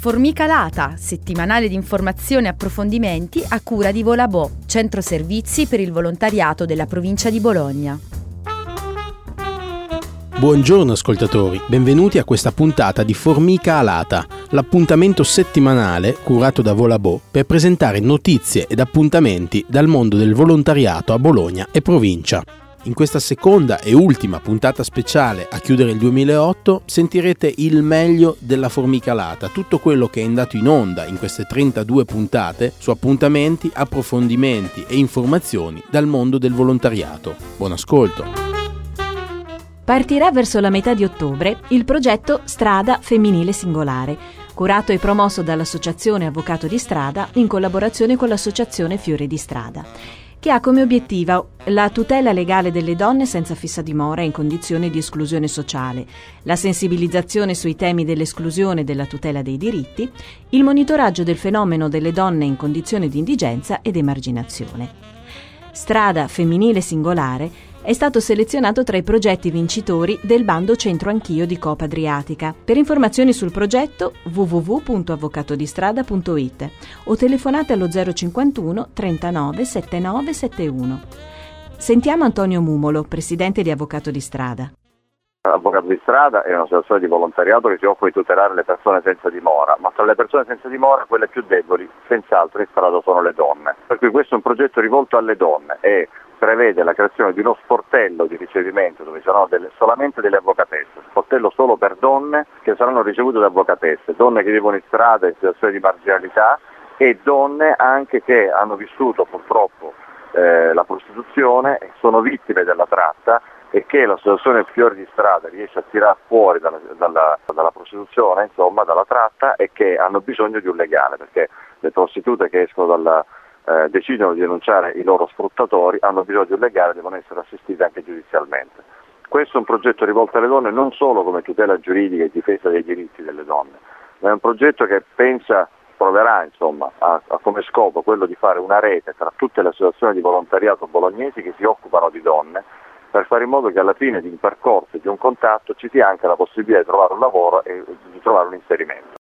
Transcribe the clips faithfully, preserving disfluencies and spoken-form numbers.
Formica Lata, settimanale di informazioni e approfondimenti a cura di Volabò, centro servizi per il volontariato della provincia di Bologna. Buongiorno ascoltatori, benvenuti a questa puntata di Formica Alata, l'appuntamento settimanale curato da Volabò per presentare notizie ed appuntamenti dal mondo del volontariato a Bologna e provincia. In questa seconda e ultima puntata speciale a chiudere il duemilaotto sentirete il meglio della Formica Alata, tutto quello che è andato in onda in queste trentadue puntate su appuntamenti, approfondimenti e informazioni dal mondo del volontariato. Buon ascolto! Partirà verso la metà di ottobre il progetto Strada Femminile Singolare, curato e promosso dall'Associazione Avvocato di Strada in collaborazione con l'Associazione Fiore di Strada, che ha come obiettivo la tutela legale delle donne senza fissa dimora in condizioni di esclusione sociale, la sensibilizzazione sui temi dell'esclusione e della tutela dei diritti, il monitoraggio del fenomeno delle donne in condizioni di indigenza ed emarginazione. Strada Femminile Singolare è stato selezionato tra i progetti vincitori del bando Centro Anch'io di Coop Adriatica. Per informazioni sul progetto w w w punto avvocatodistrada punto i t o telefonate allo zero cinquantuno trentanove settantanove settantuno. Sentiamo Antonio Mumolo, presidente di Avvocato di Strada. Avvocato di Strada è un'associazione di volontariato che si occupa di tutelare le persone senza dimora, ma tra le persone senza dimora quelle più deboli senz'altro in strada sono le donne. Per cui questo è un progetto rivolto alle donne e prevede la creazione di uno sportello di ricevimento dove saranno delle, solamente delle avvocatesse, sportello solo per donne che saranno ricevute da avvocatesse, donne che vivono in strada in situazioni di marginalità e donne anche che hanno vissuto purtroppo eh, la prostituzione e sono vittime della tratta e che l'associazione Fiori di Strada riesce a tirar fuori dalla, dalla, dalla prostituzione, insomma dalla tratta, e che hanno bisogno di un legale, perché le prostitute che escono dalla Eh, decidono di denunciare i loro sfruttatori, hanno bisogno di un legale e devono essere assistiti anche giudizialmente. Questo è un progetto rivolto alle donne non solo come tutela giuridica e difesa dei diritti delle donne, ma è un progetto che pensa, proverà insomma, a, a come scopo quello di fare una rete tra tutte le associazioni di volontariato bolognesi che si occupano di donne, per fare in modo che alla fine di un percorso e di un contatto ci sia anche la possibilità di trovare un lavoro e di trovare un inserimento.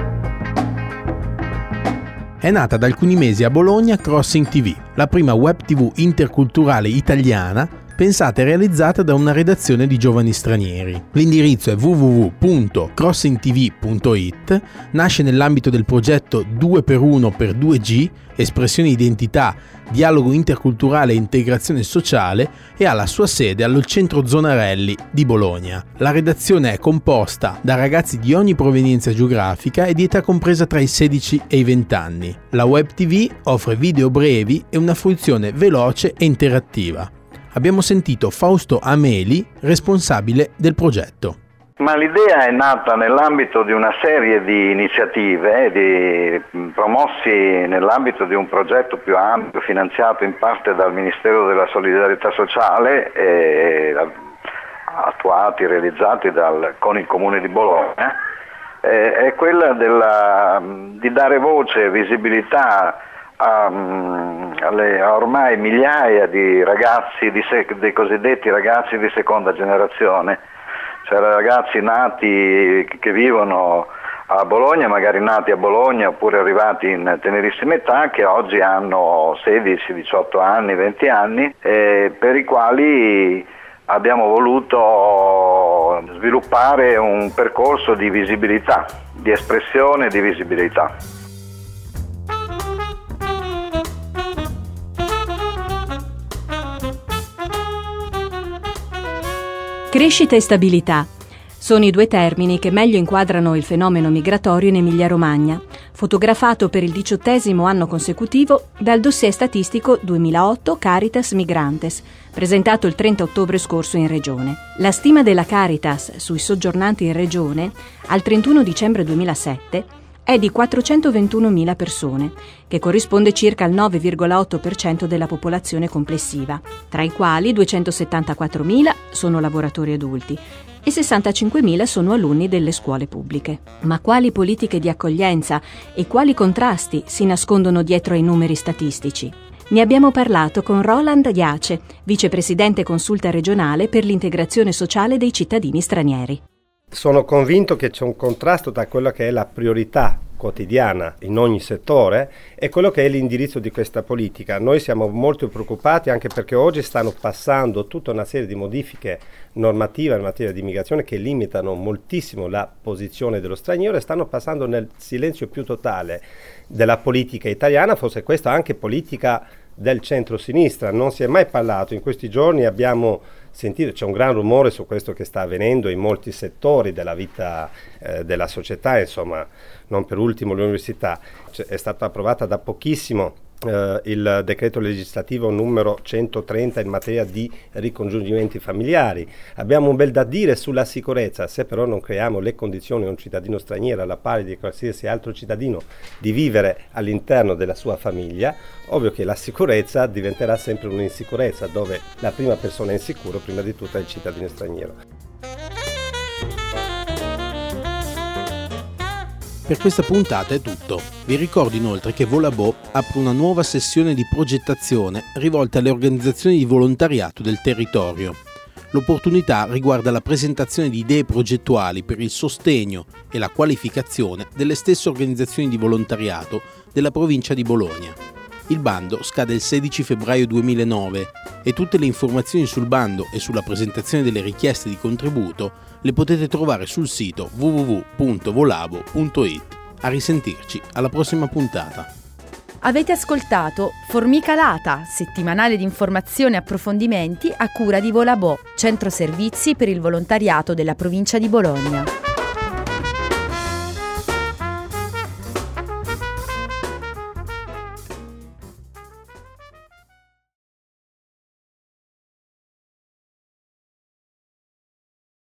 È nata da alcuni mesi a Bologna Crossing ti vu, la prima web tivù interculturale italiana pensata e realizzata da una redazione di giovani stranieri. L'indirizzo è w w w punto crossing t v punto i t, nasce nell'ambito del progetto due per uno per due G, espressione di identità, dialogo interculturale e integrazione sociale, e ha la sua sede al centro Zonarelli di Bologna. La redazione è composta da ragazzi di ogni provenienza geografica e di età compresa tra i sedici e i venti anni. La web tivù offre video brevi e una fruizione veloce e interattiva. Abbiamo sentito Fausto Ameli, responsabile del progetto. Ma l'idea è nata nell'ambito di una serie di iniziative di, promossi nell'ambito di un progetto più ampio finanziato in parte dal Ministero della Solidarietà Sociale e attuati, realizzati dal, con il Comune di Bologna, eh, è quella della, di dare voce e visibilità a, alle ormai migliaia di ragazzi, di sec, dei cosiddetti ragazzi di seconda generazione, cioè ragazzi nati che vivono a Bologna, magari nati a Bologna oppure arrivati in tenerissima età, che oggi hanno sedici, diciotto anni, venti anni, eh, per i quali abbiamo voluto sviluppare un percorso di visibilità, di espressione e di visibilità. Crescita e stabilità sono i due termini che meglio inquadrano il fenomeno migratorio in Emilia-Romagna, fotografato per il diciottesimo anno consecutivo dal dossier statistico duemilaotto Caritas Migrantes, presentato il trenta ottobre scorso in Regione. La stima della Caritas sui soggiornanti in Regione al trentuno dicembre duemilasette è di quattrocentoventunomila persone, che corrisponde circa al nove virgola otto per cento della popolazione complessiva, tra i quali duecentosettantaquattromila sono lavoratori adulti e sessantacinquemila sono alunni delle scuole pubbliche. Ma quali politiche di accoglienza e quali contrasti si nascondono dietro ai numeri statistici? Ne abbiamo parlato con Roland Iace, vicepresidente consulta regionale per l'integrazione sociale dei cittadini stranieri. Sono convinto che c'è un contrasto tra quello che è la priorità quotidiana in ogni settore è quello che è l'indirizzo di questa politica. Noi siamo molto preoccupati anche perché oggi stanno passando tutta una serie di modifiche normative in materia di immigrazione che limitano moltissimo la posizione dello straniero e stanno passando nel silenzio più totale della politica italiana, forse questa anche politica del centro-sinistra. Non si è mai parlato, in questi giorni abbiamo sentito, c'è un gran rumore su questo che sta avvenendo in molti settori della vita eh, della società, insomma, non per ultimo l'università. C'è, è stata approvata da pochissimo Uh, il decreto legislativo numero centotrenta in materia di ricongiungimenti familiari. Abbiamo un bel da dire sulla sicurezza, se però non creiamo le condizioni a un cittadino straniero alla pari di qualsiasi altro cittadino di vivere all'interno della sua famiglia, ovvio che la sicurezza diventerà sempre un'insicurezza, dove la prima persona insicura prima di tutto è il cittadino straniero. Per questa puntata è tutto. Vi ricordo inoltre che Volabo apre una nuova sessione di progettazione rivolta alle organizzazioni di volontariato del territorio. L'opportunità riguarda la presentazione di idee progettuali per il sostegno e la qualificazione delle stesse organizzazioni di volontariato della provincia di Bologna. Il bando scade il sedici febbraio duemilanove e tutte le informazioni sul bando e sulla presentazione delle richieste di contributo le potete trovare sul sito w w w punto volabo punto i t. A risentirci alla prossima puntata. Avete ascoltato Formica Lata, settimanale di informazioni e approfondimenti a cura di Volabo, centro servizi per il volontariato della provincia di Bologna.